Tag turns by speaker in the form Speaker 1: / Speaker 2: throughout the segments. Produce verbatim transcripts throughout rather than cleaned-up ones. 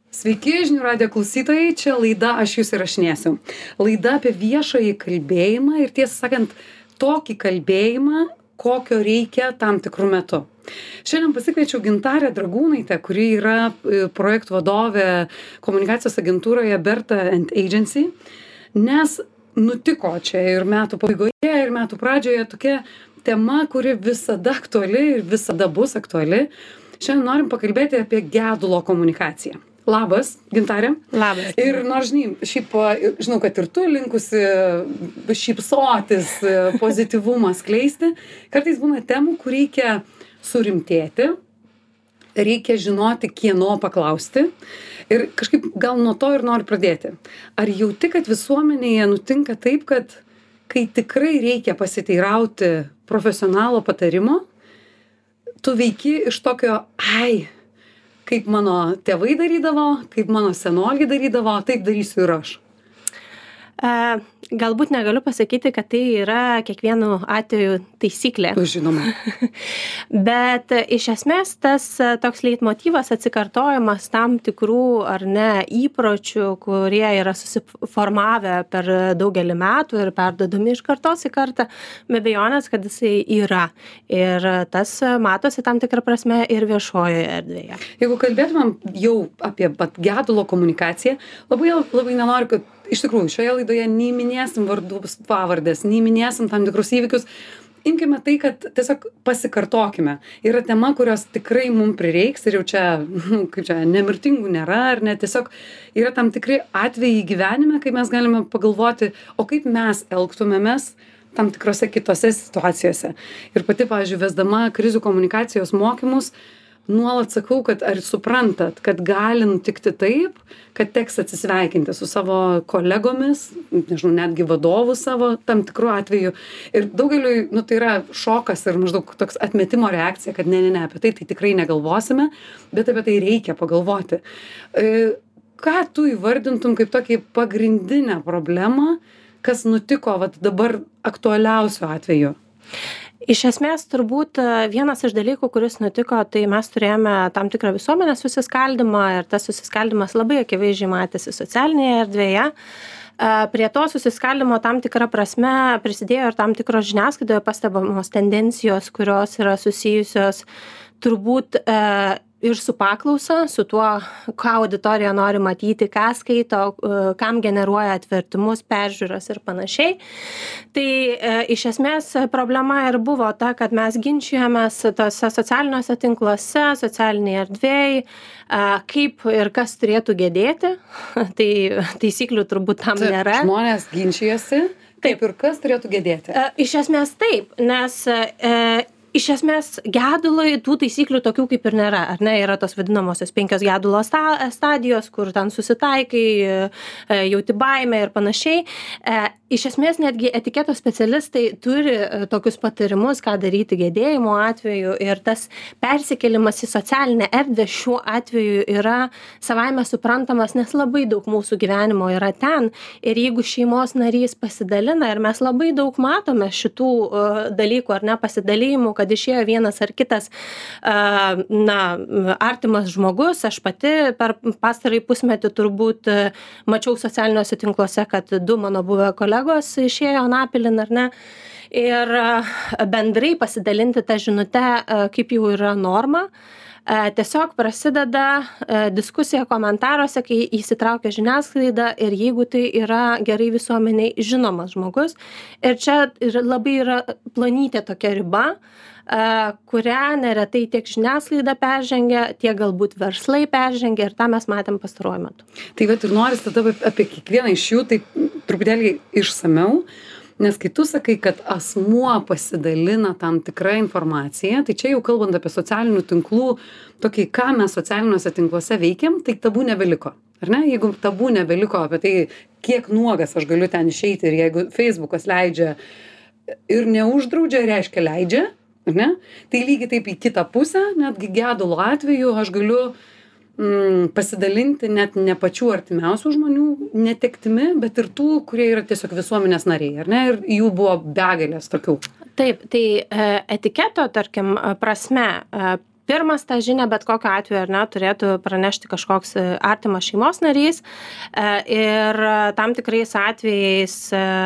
Speaker 1: Sveiki, žinių radijo klausytojai, čia laida Aš jūs įrašinėsiu. Laida apie viešąjį kalbėjimą ir tiesą sakant, tokį kalbėjimą, kokio reikia tam tikrų metu. Šiandien pasikviečiau Gintarę Dragūnaitę, kuri yra projektų vadovė komunikacijos agentūroje Berta and Agency, nes nutiko čia ir metų pabaigoje, ir metų pradžioje tokia tema, kuri visada aktuali ir visada bus aktuali. Šiandien norim pakalbėti apie gedulo komunikaciją. Labas, Gintarė.
Speaker 2: Labas.
Speaker 1: Ir nors, žinai, šiaip, žinau, kad ir tu linkusi šypsotis, pozityvumą skleisti, kartais būna temų, kur reikia surimtėti, reikia žinoti, kieno paklausti. Ir kažkaip gal nuo to ir noriu pradėti. Ar jauti, kad visuomenėje nutinka taip, kad kai tikrai reikia pasiteirauti profesionalo patarimo, tu veiki iš tokio, ai, kaip mano tėvai darydavo, kaip mano senoliai darydavo, taip darysiu ir aš.
Speaker 2: Uh, galbūt negaliu pasakyti, kad tai yra kiekvienu atveju taisyklė.
Speaker 1: Žinoma.
Speaker 2: Bet iš esmės tas toks leitmotyvas atsikartojimas tam tikrų ar ne įpročių, kurie yra susiformavę per daugelį metų ir perduodami iš kartos į kartą, be abejonės, kad jisai yra. Ir tas matosi tam tikrą prasme ir viešojoje erdvėje.
Speaker 1: Jeigu kalbėtumėm jau apie gedulo komunikaciją, labai, labai nenoriu, kad iš tikrųjų šioje laidoje nei minėsim vardus, pavardės, nei minėsim tam tikrus įvykius. Imkime tai, kad tiesiog pasikartokime. Yra tema, kurios tikrai mums prireiks ir jau čia, kaip čia, nemirtingų nėra, ar ne, tiesiog yra tam tikri atvejai gyvenime, kai mes galime pagalvoti, o kaip mes elgtumėmės tam tikrose kitose situacijose. Ir pati, pavyzdžiui, vesdama krizių komunikacijos mokymus, nuolat sakau, kad ar suprantat, kad gali nutikti taip, kad teks atsisveikinti su savo kolegomis, nežinau, netgi vadovų savo tam tikrų atveju. Ir daugeliui, nu, tai yra šokas ir maždaug toks atmetimo reakcija, kad ne, ne, ne, apie tai, tai tikrai negalvosime, bet apie tai reikia pagalvoti. E, ką tu įvardintum kaip tokį pagrindinę problemą, kas nutiko vat, dabar aktualiausiu atveju?
Speaker 2: Iš esmės, turbūt vienas iš dalykų, kuris nutiko, tai mes turėjome tam tikrą visuomenės susiskaldymą ir tas susiskaldymas labai akivaizdžiai matėsi socialinėje erdvėje. Prie to susiskaldimo tam tikrą prasme prisidėjo ir tam tikros žiniasklaidoje pastebamos tendencijos, kurios yra susijusios turbūt ir su paklausa, su tuo, ką auditorija nori matyti, ką skaito, kam generuoja atvertimus, peržiūras ir panašiai. Tai e, iš esmės problema ir buvo ta, kad mes ginčijomės tose socialiniuose tinkluose, socialiniai erdvėjai, e, kaip ir kas turėtų gedėti. Tai taisyklių turbūt tam
Speaker 1: Taip,
Speaker 2: nėra.
Speaker 1: Žmonės ginčijasi, kaip ir kas turėtų gedėti.
Speaker 2: E, iš esmės taip, nes e, Iš esmės, gedului tų taisyklių tokių kaip ir nėra, ar ne, yra tos vadinamosios penkios gedulo sta- stadijos, kur ten susitaikai, jauti baimę ir panašiai. Iš esmės, netgi etiketo specialistai turi tokius patarimus, ką daryti gedėjimo atveju ir tas persikėlimas į socialinę erdvę šiuo atveju yra savaime suprantamas, nes labai daug mūsų gyvenimo yra ten ir jeigu šeimos narys pasidalina ir mes labai daug matome šitų uh, dalykų ar ne pasidalymų, kad išėjo vienas ar kitas uh, na, artimas žmogus, aš pati per pastarąjį pusmetį turbūt uh, mačiau socialiniuose tinkluose, kad du mano buvę kolegos išėjo anapilin ar ne. Ir bendrai pasidalinti tą žinutę, kaip jau yra norma. Tiesiog prasideda diskusija komentaruose, kai įsitraukia žiniasklaida ir jeigu tai yra gerai visuomeniai žinomas žmogus. Ir čia labai yra plonytė tokia riba, kurią neretai tiek žiniasklaida peržengia, tiek galbūt verslai peržengia ir tą mes matėm pastaruoju metu.
Speaker 1: Tai vat ir noris tada apie kiekvieną iš jų taip truputėlį išsamiau, nes kai tu sakai, kad asmuo pasidalina tam tikrą informaciją, tai čia jau kalbant apie socialinių tinklų, tokį, ką mes socialiniuose tinkluose veikiam, tai tabų nebeliko. Ar ne? Jeigu tabų nebeliko apie tai, kiek nuogas aš galiu ten išeiti ir jeigu Facebookas leidžia ir neuždraudžia, reiškia leidžia, ar ne? Tai lygiai taip į kitą pusę, netgi gedulo atveju aš galiu mm, pasidalinti net ne pačių artimiausių žmonių netektimi, bet ir tų, kurie yra tiesiog visuomenės nariai, ar ne? Ir jų buvo begalės tokių.
Speaker 2: Taip, tai etiketo, tarkim, prasme, pirmas tą žinią bet kokiu atveju ar ne turėtų pranešti kažkoks artimas šeimos narys ir tam tikrais atvejais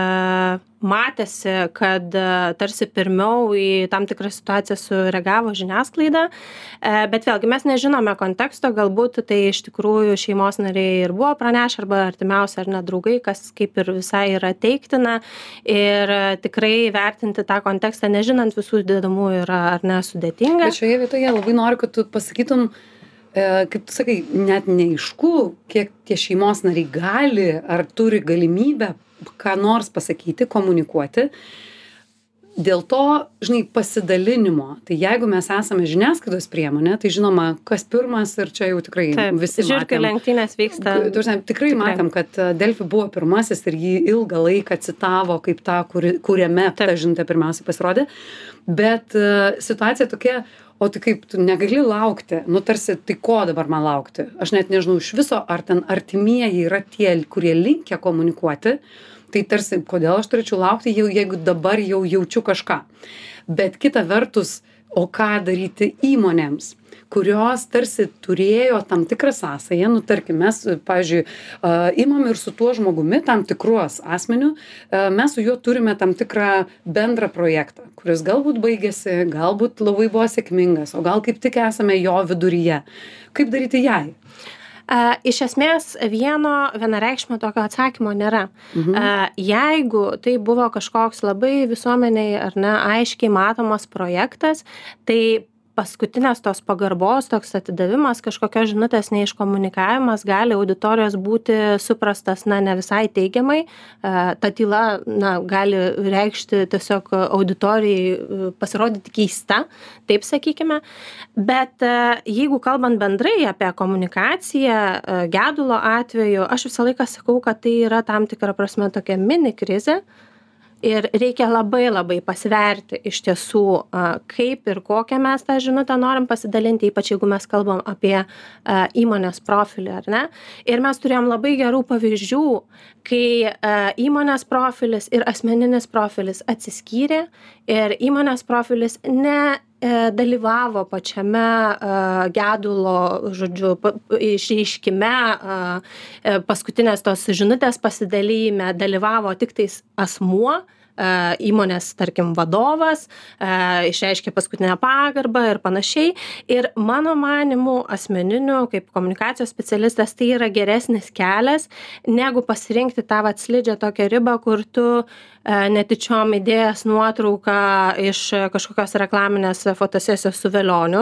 Speaker 2: matėsi, kad tarsi pirmiau į tam tikrą situaciją sureagavo žiniasklaida, bet vėlgi mes nežinome konteksto, galbūt tai iš tikrųjų šeimos nariai ir buvo pranešę arba artimiausia ar ne draugai, kas kaip ir visai yra teiktina ir tikrai vertinti tą kontekstą, nežinant visų dedamų yra ar ne sudėtinga.
Speaker 1: Bet šioje vietoje labai noriu, kad tu pasakytum, kaip tu sakai, net neaišku, kiek tie šeimos nariai gali ar turi galimybę ką nors pasakyti, komunikuoti. Dėl to, žinai, pasidalinimo. Tai jeigu mes esame žiniasklaidos priemonė, tai žinoma, kas pirmas ir čia jau tikrai
Speaker 2: Taip,
Speaker 1: visi matėm.
Speaker 2: Žiūrkių lenktynės vyksta.
Speaker 1: Tikrai, tikrai matėm, kad Delfi buvo pirmasis ir jį ilgą laiką citavo kaip tą, kuri, kuriame Taip. Ta žinutė pirmiausiai pasirodė. Bet uh, situacija tokia, o tai kaip tu negali laukti, nu tarsi, tai ko dabar man laukti? Aš net nežinau iš viso, ar ten artimieji yra tie, kurie linkia komunikuoti, tai tarsi, kodėl aš turėčiau laukti, jau, jeigu dabar jau jaučiu kažką. Bet kita vertus, o ką daryti įmonėms, kurios tarsi turėjo tam tikrą sąsają, nu tarkim, mes, pavyzdžiui, imam ir su tuo žmogumi, tam tikruos asmeniu, mes su juo turime tam tikrą bendrą projektą, kuris galbūt baigėsi, galbūt labai buvo sėkmingas, o gal kaip tik esame jo viduryje. Kaip daryti jai?
Speaker 2: Uh, iš esmės vieno vienareikšmio tokio atsakymo nėra. Mhm. Uh, jeigu tai buvo kažkoks labai visuomeniai ar ne aiškiai matomas projektas, tai paskutinės tos pagarbos, toks atidavimas, kažkokios žinutės neiškomunikavimas gali auditorijos būti suprastas, na, ne visai teigiamai. Ta tyla, na, gali reikšti tiesiog auditorijai pasirodyti keista, taip sakykime. Bet jeigu kalbant bendrai apie komunikaciją, gedulo atveju, aš visą laiką sakau, kad tai yra tam tikra prasme tokia mini krizė. Ir reikia labai labai pasverti iš tiesų, kaip ir kokią mes tą žinutę norim pasidalinti, ypač jeigu mes kalbam apie įmonės profilį, ar ne? Ir mes turėjom labai gerų pavyzdžių, kai įmonės profilis ir asmeninis profilis atsiskyrė ir įmonės profilis ne dalyvavo pačiame uh, gedulo, žodžiu, pa, išreiškime, uh, paskutinės tos žinutės pasidalyme dalyvavo tik tais asmuo, uh, įmonės, tarkim, vadovas, uh, išreiškė paskutinę pagarbą ir panašiai. Ir mano manimu, asmeniniu, kaip komunikacijos specialistas, tai yra geresnis kelias, negu pasirinkti tą vat slidžią tokią ribą, kur tu netyčiom įdėjęs nuotrauką iš kažkokios reklaminės fotosesijos su velioniu,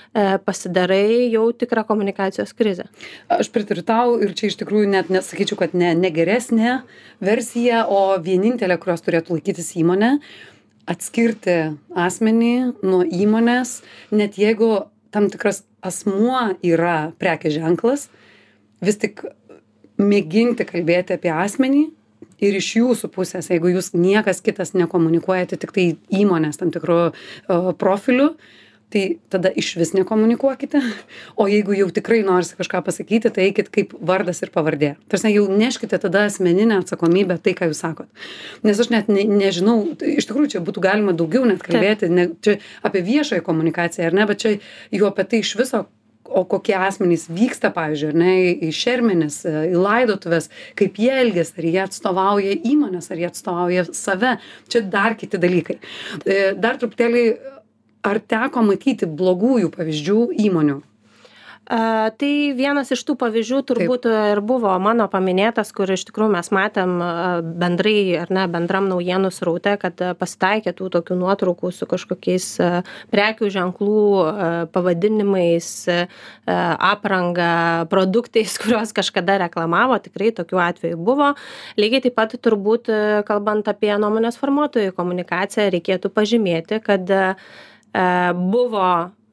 Speaker 2: pasidarai jau tikrą komunikacijos krizę.
Speaker 1: Aš pritariu tau ir čia iš tikrųjų net nesakyčiau, kad ne, ne geresnė versija, o vienintelė, kurios turėtų laikytis įmonė, atskirti asmenį nuo įmonės, net jeigu tam tikras asmuo yra prekės ženklas, vis tik mėginti kalbėti apie asmenį. Ir iš jūsų pusės, jeigu jūs niekas kitas nekomunikuojate, tik tai įmonės tam tikru uh, profiliu, tai tada iš vis nekomunikuokite. O jeigu jau tikrai norisi kažką pasakyti, tai eikit kaip vardas ir pavardė. Tarsi jau neškite tada asmeninę atsakomybę tai, ką jūs sakot. Nes aš net ne, nežinau, iš tikrųjų čia būtų galima daugiau net kalbėti, ne, čia apie viešąją komunikaciją, ar ne, bet čia jau apie tai iš viso, o kokie asmenys vyksta, pavyzdžiui, ar ne, į šermenis, į laidotuvės, kaip jie elgiasi, ar jie atstovauja įmonės, ar jie atstovauja save. Čia dar kiti dalykai. Dar truputėlį, ar teko matyti blogųjų pavyzdžių įmonių?
Speaker 2: Uh, tai vienas iš tų pavyzdžių turbūt Taip. Ir buvo mano paminėtas, kur iš tikrųjų mes matėm uh, bendrai, ar ne, bendram naujienų sraute, kad uh, pasitaikė tų tokių nuotraukų su kažkokiais uh, prekių ženklų uh, pavadinimais, uh, apranga, produktais, kuriuos kažkada reklamavo, tikrai tokių atvejų buvo. Lygiai taip pat turbūt, uh, kalbant apie nuomonės formuotojų komunikaciją, reikėtų pažymėti, kad uh, buvo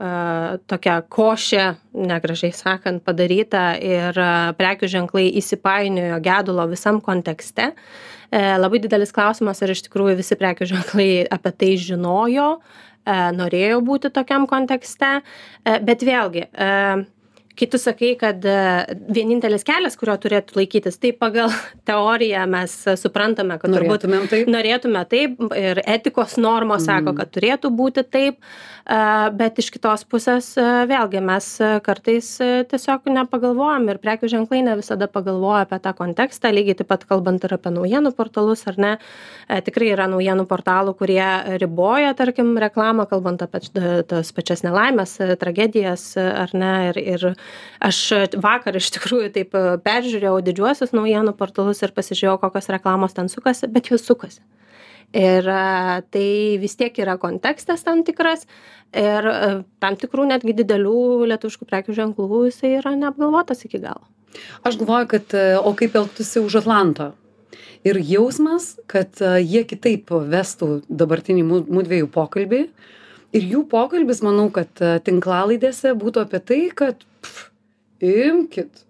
Speaker 2: tokia košė, negražiai sakant, padaryta ir prekių ženklai įsipainiojo gedulo visam kontekste. Labai didelis klausimas, ar iš tikrųjų visi prekių ženklai apie tai žinojo, norėjo būti tokiam kontekste, bet vėlgi, kai tu sakai, kad vienintelis kelias, kurio turėtų laikytis, tai pagal teoriją mes suprantame, kad
Speaker 1: norėtumėm
Speaker 2: turbūt
Speaker 1: taip.
Speaker 2: norėtume taip ir etikos normos sako, kad turėtų būti taip, bet iš kitos pusės vėlgi mes kartais tiesiog nepagalvojam ir prekių ženklai ne visada pagalvoja apie tą kontekstą, lygiai taip pat kalbant ir apie naujienų portalus, ar ne, tikrai yra naujienų portalų, kurie riboja, tarkim, reklamą, kalbant apie tas pačias nelaimės, tragedijas, ar ne, ir, ir aš vakar iš tikrųjų taip peržiūrėjau didžiuosius naujienų portalus ir pasižiūrėjau, kokios reklamos ten sukasi, bet jos sukasi. Ir tai vis tiek yra kontekstas tam tikras ir tam tikrų netgi didelių lietuviškų prekių ženklų jisai yra neapgalvotas iki galo.
Speaker 1: Aš galvoju, kad o kaip elgtųsi už Atlanto. Ir jausmas, kad jie kitaip vestų dabartinį mudviejų pokalbį. Ir jų pokalbis, manau, kad tinklalaidėse būtų apie tai, kad pff, imkit,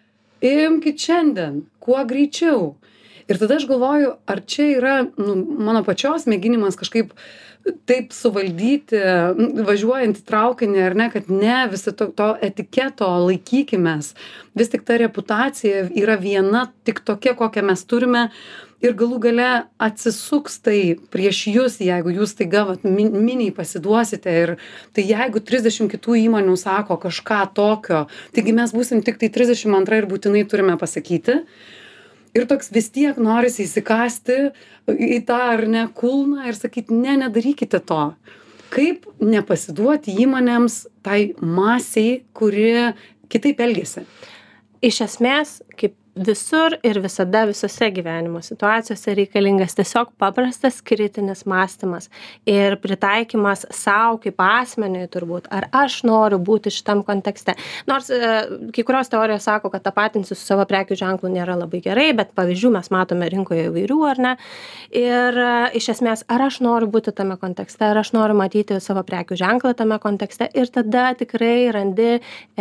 Speaker 1: imkit šiandien, kuo greičiau. Ir tada aš galvoju, ar čia yra nu, mano pačios mėginimas kažkaip taip suvaldyti, važiuojant į traukinį, ar ne, kad ne, visi to, to etiketo laikykimės. Vis tik ta reputacija yra viena, tik tokia, kokią mes turime. Ir galų gale atsisuks tai prieš jūs, jeigu jūs taiga vat, miniai pasiduosite. Ir tai jeigu trisdešimt kitų įmonių sako kažką tokio, taigi mes būsim tik tai trisdešimt antra ir būtinai turime pasakyti. Ir toks vis tiek norisi įsikasti į tą ar ne kulną ir sakyti, ne, nedarykite to. Kaip nepasiduoti įmonėms tai masiai, kuri kitaip elgiasi?
Speaker 2: Iš esmės, kaip visur ir visada visose gyvenimo situacijose reikalingas tiesiog paprastas kritinis mąstymas ir pritaikymas sau kaip asmeniui turbūt, ar aš noriu būti šitam kontekste. Nors e, kai kurios teorijos sako, kad tapatinsi su savo prekių ženklu nėra labai gerai, bet pavyzdžių mes matome rinkoje įvairių, ar ne. Ir e, iš esmės, ar aš noriu būti tame kontekste, ar aš noriu matyti savo prekių ženklą tame kontekste ir tada tikrai randi e,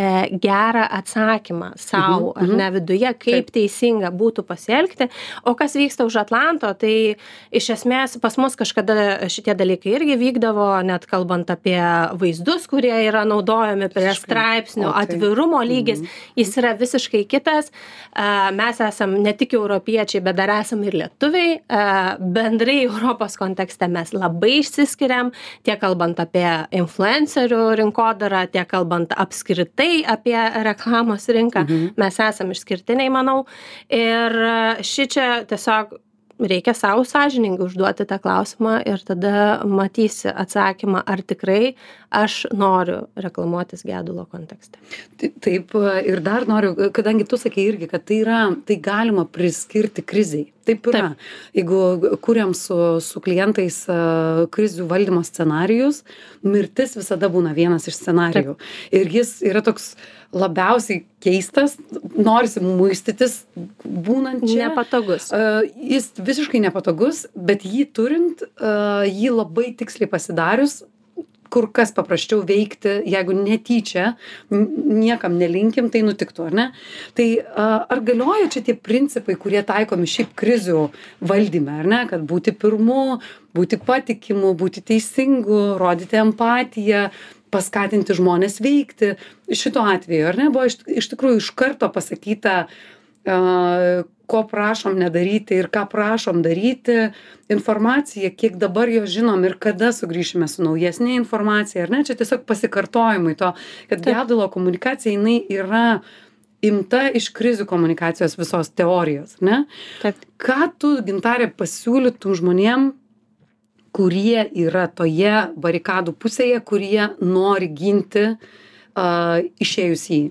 Speaker 2: gerą atsakymą sau, mhm, ar ne viduje, kaip kaip teisinga būtų pasielgti. O kas vyksta už Atlanto, tai iš esmės pas mus kažkada šitie dalykai irgi vykdavo, net kalbant apie vaizdus, kurie yra naudojami prie straipsnių, okay. Atvirumo lygis, mm-hmm. jis yra visiškai kitas. Mes esam ne tik europiečiai, bet dar esam ir lietuviai. Bendrai Europos kontekste mes labai išsiskiriam, tiek kalbant apie influencerių rinkodarą, tiek kalbant apskritai apie reklamos rinką. Mm-hmm. Mes esam išskirtiniai, manau. Ir šičia tiesiog reikia savo sąžiningai užduoti tą klausimą ir tada matysi atsakymą, ar tikrai aš noriu reklamuotis gedulo kontekste.
Speaker 1: Taip, ir dar noriu, kadangi tu sakei irgi, kad tai yra, tai galima priskirti krizei. Taip yra. Taip. Jeigu kuriam su, su klientais uh, krizių valdymo scenarijus, mirtis visada būna vienas iš scenarijų. Taip. Ir jis yra toks labiausiai keistas, norisi muistytis būnant čia.
Speaker 2: Nepatogus.
Speaker 1: Uh, jis visiškai nepatogus, bet jį turint, uh, jį labai tiksliai pasidarius, kur kas paprasčiau veikti, jeigu netyčia, niekam nelinkim, tai nutiktų, ar ne? Tai ar galioja čia tie principai, kurie taikomi šiaip krizių valdyme, ar ne? Kad būti pirmu, būti patikimu, būti teisingu, rodyti empatiją, paskatinti žmonės veikti. Šito atveju, ar ne? Buvo iš, iš tikrųjų iš karto pasakyta, uh, ko prašom nedaryti ir ką prašom daryti, informacija, kiek dabar jo žinom ir kada sugrįšime su naujesnė informacija, ar ne? Čia tiesiog pasikartojimai to, kad gedulo komunikacija, jinai yra imta iš krizių komunikacijos visos teorijos, ne?
Speaker 2: Taip.
Speaker 1: Ką tu, Gintarė, pasiūlytum žmonėm, kurie yra toje barikadų pusėje, kurie nori ginti uh, išėjus į?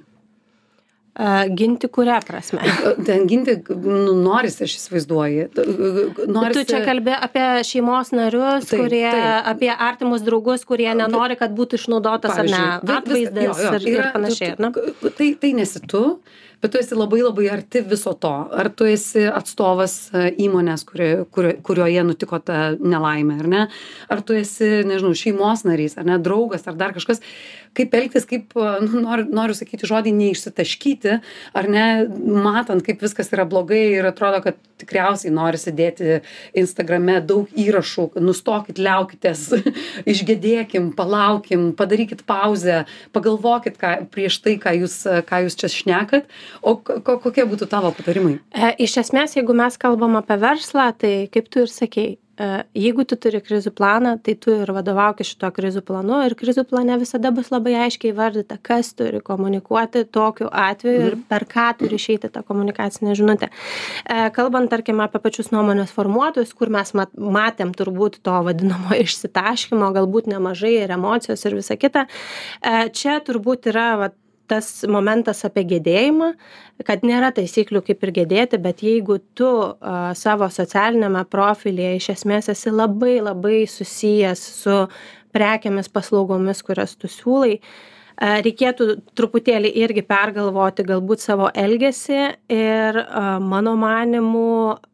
Speaker 2: Uh, ginti kurią prasme?
Speaker 1: Ten ginti, nu, norisi, aš įsivaizduoju. Norisi...
Speaker 2: Tu čia kalbė apie šeimos narius, taip, kurie, taip. Apie artimus draugus, kurie nenori, kad būtų išnaudotas, ar ne, atvaizdas jo, jo, ir, yra, ir panašiai. Tu,
Speaker 1: tu, tai, tai nesi tu, bet tu esi labai labai arti viso to. Ar tu esi atstovas įmonės, kuri, kuri, kurioje nutiko ta nelaimė, ar ne? Ar tu esi, nežinau, šeimos narys, ar ne, draugas, ar dar kažkas. Kaip elgtis, kaip, nu, noriu, noriu sakyti žodį, neišsitaškyti, ar ne, matant, kaip viskas yra blogai ir atrodo, kad tikriausiai norisi dėti Instagrame daug įrašų, nustokit, liaukitės, išgedėkim, palaukim, padarykit pauzę, pagalvokit ką, prieš tai, ką jūs, ką jūs čia šnekat. O ko, kokie būtų tavo patarimai?
Speaker 2: E, iš esmės, jeigu mes kalbam apie verslą, tai kaip tu ir sakei, jeigu tu turi krizių planą, tai tu ir vadovaukis šito krizių planu ir krizių plane visada bus labai aiškiai įvardyta, kas turi komunikuoti tokiu atveju ir per ką turi išeiti tą komunikacinę žinutę. Kalbant, tarkim, apie pačius nuomonės formuotojus, kur mes mat, matėm turbūt to vadinamo išsitaškymo, galbūt nemažai ir emocijos ir visa kita, čia turbūt yra vat, tas momentas apie gedėjimą, kad nėra taisyklių kaip ir gedėti, bet jeigu tu uh, savo socialinėme profilyje iš esmės esi labai labai susijęs su prekėmis, paslaugomis, kurias tu siūlai, uh, reikėtų truputėlį irgi pergalvoti galbūt savo elgesį ir uh, mano manymu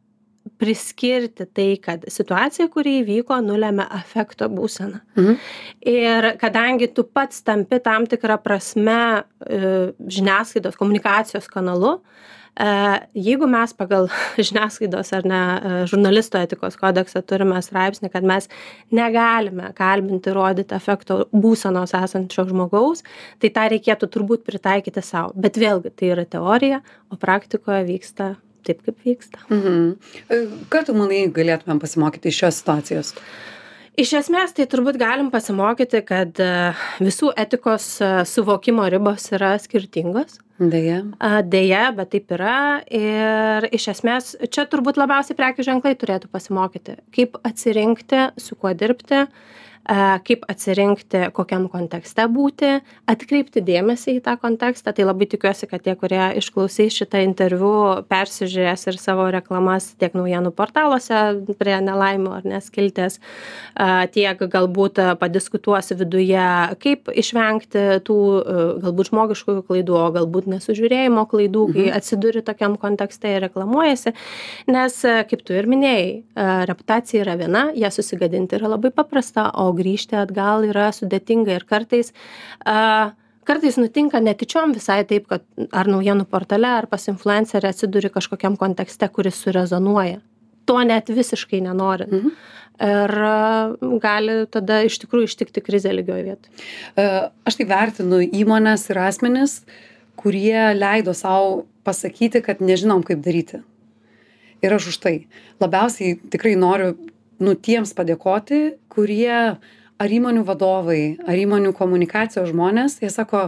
Speaker 2: priskirti tai, kad situacija, kuri įvyko, nulemia afekto būseną. Mhm. Ir kadangi tu pats tampi tam tikrą prasme e, žiniasklaidos komunikacijos kanalu, e, jeigu mes pagal žiniasklaidos ar ne žurnalisto etikos kodeksą turime straipsnį, kad mes negalime kalbinti, rodyti afekto būsenos esančio žmogaus, tai tą reikėtų turbūt pritaikyti savo. Bet vėlgi, tai yra teorija, o praktikoje vyksta taip, kaip vyksta.
Speaker 1: Mhm. Ką tu manai galėtumėm pasimokyti iš šios situacijos?
Speaker 2: Iš esmės, tai turbūt galim pasimokyti, kad visų etikos suvokimo ribos yra skirtingos.
Speaker 1: Deja.
Speaker 2: Deja, bet taip yra. Ir iš esmės, čia turbūt labiausiai prekių ženklai turėtų pasimokyti, kaip atsirinkti, su kuo dirbti, kaip atsirinkti, kokiam kontekste būti, atkreipti dėmesį į tą kontekstą. Tai labai tikiuosi, kad tie, kurie išklausys šitą interviu, persižiūrės ir savo reklamas tiek naujienų portaluose prie nelaimių ar neskiltės, tiek galbūt padiskutuosi viduje, kaip išvengti tų galbūt žmogiškųjų klaidų, o galbūt nesužiūrėjimo klaidų, kai atsiduri tokiam kontekste ir reklamuojasi. Nes, kaip tu ir minėjai, reputacija yra viena, ją susigadinti yra labai paprasta, o grįžti atgal yra sudėtinga ir kartais, uh, kartais nutinka netyčiom visai taip, kad ar naujienų portale, ar pas influencerį atsiduri kažkokiam kontekste, kuris surezonuoja. To net visiškai nenorint. Mhm. Ir uh, gali tada iš tikrųjų ištikti krizę lygioje vietoje.
Speaker 1: Uh, aš tai vertinu įmonės ir asmenis, kurie leido savo pasakyti, kad nežinom, kaip daryti. Ir aš už tai labiausiai tikrai noriu nu, tiems padėkoti, kurie ar įmonių vadovai, ar įmonių komunikacijos žmonės, jie sako,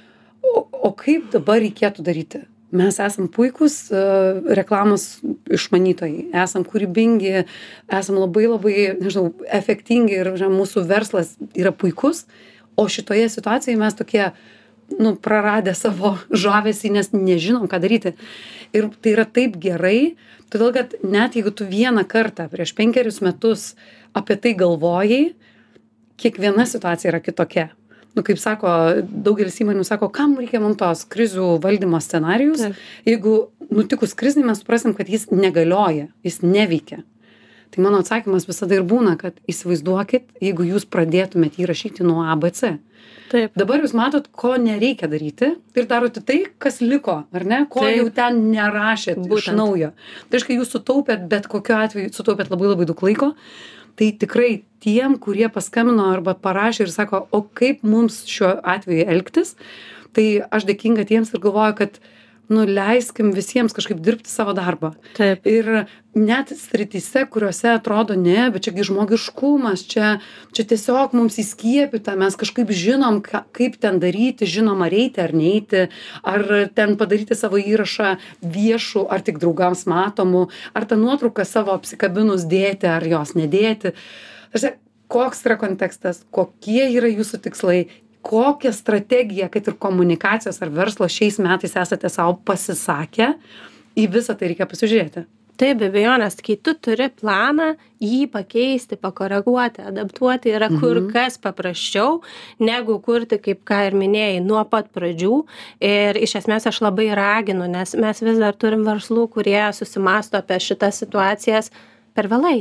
Speaker 1: o, o kaip dabar reikėtų daryti? Mes esam puikus uh, reklamos išmanytojai, esam kūrybingi, esam labai labai, nežinau, efektingi ir žinau, mūsų verslas yra puikus, o šitoje situacijoje mes tokie, nu, praradę savo žavesį, nes nežinom, ką daryti. Ir tai yra taip gerai, todėl kad net jeigu tu vieną kartą prieš penkerius metus apie tai galvojai, kiekviena situacija yra kitokia. Nu, kaip sako, daugelis įmonių sako, kam reikia mums tos krizių valdymo scenarijus, Taip. Jeigu nutikus krizinį mes suprasim, kad jis negalioja, jis neveikia. Tai mano atsakymas visada ir būna, kad įsivaizduokit, jeigu jūs pradėtumėt jį rašyti nuo A B C.
Speaker 2: Taip.
Speaker 1: Dabar jūs matot, ko nereikia daryti ir darote tai, kas liko, ar ne? Ko Taip. Jau ten nerašėt Būtent. Iš naujo. Tai reiškia, jūs sutaupėt, bet kokiu atveju sutaupėt labai labai daug laiko. Tai tikrai tiem, kurie paskambino arba parašė ir sako, o kaip mums šiuo atveju elgtis, tai aš dėkinga tiems ir galvoju, kad nu, leiskim visiems kažkaip dirbti savo darbą.
Speaker 2: Taip.
Speaker 1: Ir net srityse, kuriuose atrodo ne, bet čiagi žmogiškumas, čia, čia tiesiog mums įskiepyta, mes kažkaip žinom, ka, kaip ten daryti, žinom, ar eiti, ar neiti, ar ten padaryti savo įrašą viešų, ar tik draugams matomų, ar tą nuotrauką savo apsikabinus dėti, ar jos nedėti. Tarsi, koks yra kontekstas, kokie yra jūsų tikslai, kokią strategiją, kad ir komunikacijos ar verslo šiais metais esate savo pasisakę, į visą tai reikia pasižiūrėti.
Speaker 2: Taip, be abejonės, kai tu turi planą, jį pakeisti, pakoreguoti, adaptuoti yra kur mhm. kas paprasčiau, negu kurti, kaip ką ir minėjai, nuo pat pradžių. Ir iš esmės aš labai raginu, nes mes vis dar turim verslų, kurie susimasto apie šitas situacijas per vėlai.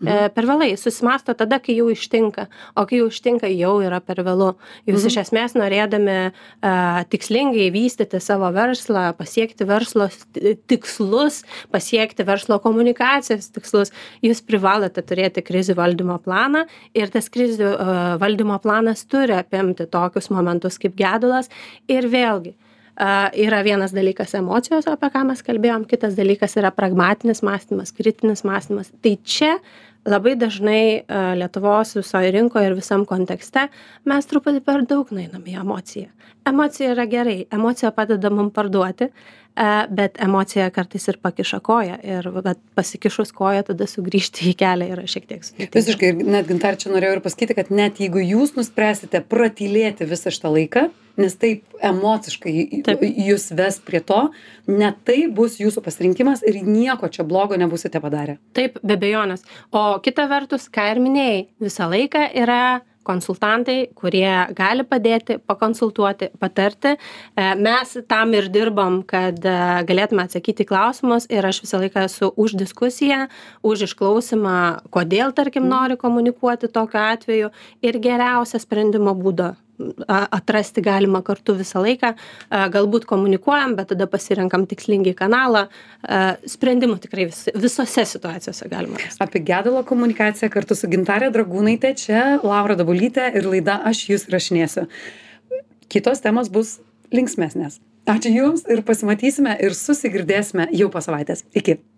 Speaker 2: E, per vėlai, susimasto tada, kai jau ištinka, o kai jau ištinka, jau yra per vėlu. Jūs
Speaker 1: Mhm.
Speaker 2: iš esmės norėdami uh, tikslingai vystyti savo verslą, pasiekti verslo st- tikslus, pasiekti verslo komunikacijos tikslus, jūs privalote turėti krizių valdymo planą ir tas krizių uh, valdymo planas turi apimti tokius momentus kaip gedulas ir vėlgi. Uh, yra vienas dalykas emocijos, apie ką mes kalbėjom, kitas dalykas yra pragmatinis mąstymas, kritinis mąstymas. Tai čia labai dažnai uh, Lietuvos visoje rinkoje ir visam kontekste mes truputį per daug nueinam į emociją. Emocija yra gerai, emocija padeda mum parduoti, uh, bet emocija kartais ir pakiša koją ir bet pasikišus koją tada sugrįžti į kelią yra šiek tiek sudėtinga.
Speaker 1: Visiškai, ir net Gintarė čia norėjau ir pasakyti, kad net jeigu jūs nuspręsite pratylėti visą šitą laiką, nes taip emociškai
Speaker 2: Taip.
Speaker 1: jūs ves prie to, net tai bus jūsų pasirinkimas ir nieko čia blogo nebusite padarę.
Speaker 2: Taip, be abejonės. O kita vertus, ką ir minėjai, visą laiką yra konsultantai, kurie gali padėti, pakonsultuoti, patarti. E, Mes tam ir dirbam, kad e, galėtume atsakyti į klausimus ir aš visą laiką esu už diskusiją, už išklausimą, kodėl, tarkim, nori komunikuoti tokiu atveju ir geriausią sprendimo būdą a- atrasti galima kartu visą laiką. A, Galbūt komunikuojam, bet tada pasirenkam tikslingai kanalą. A, Sprendimų tikrai vis, visose situacijose galima rasti.
Speaker 1: Apie gedulo komunikaciją kartu su Gintarė Dragūnaitė, čia Laura Dabulytė ir laida Aš jus rašinėsiu. Kitos temos bus linksmesnės. Ačiū Jums ir pasimatysime ir susigirdėsime jau po savaitės. Iki.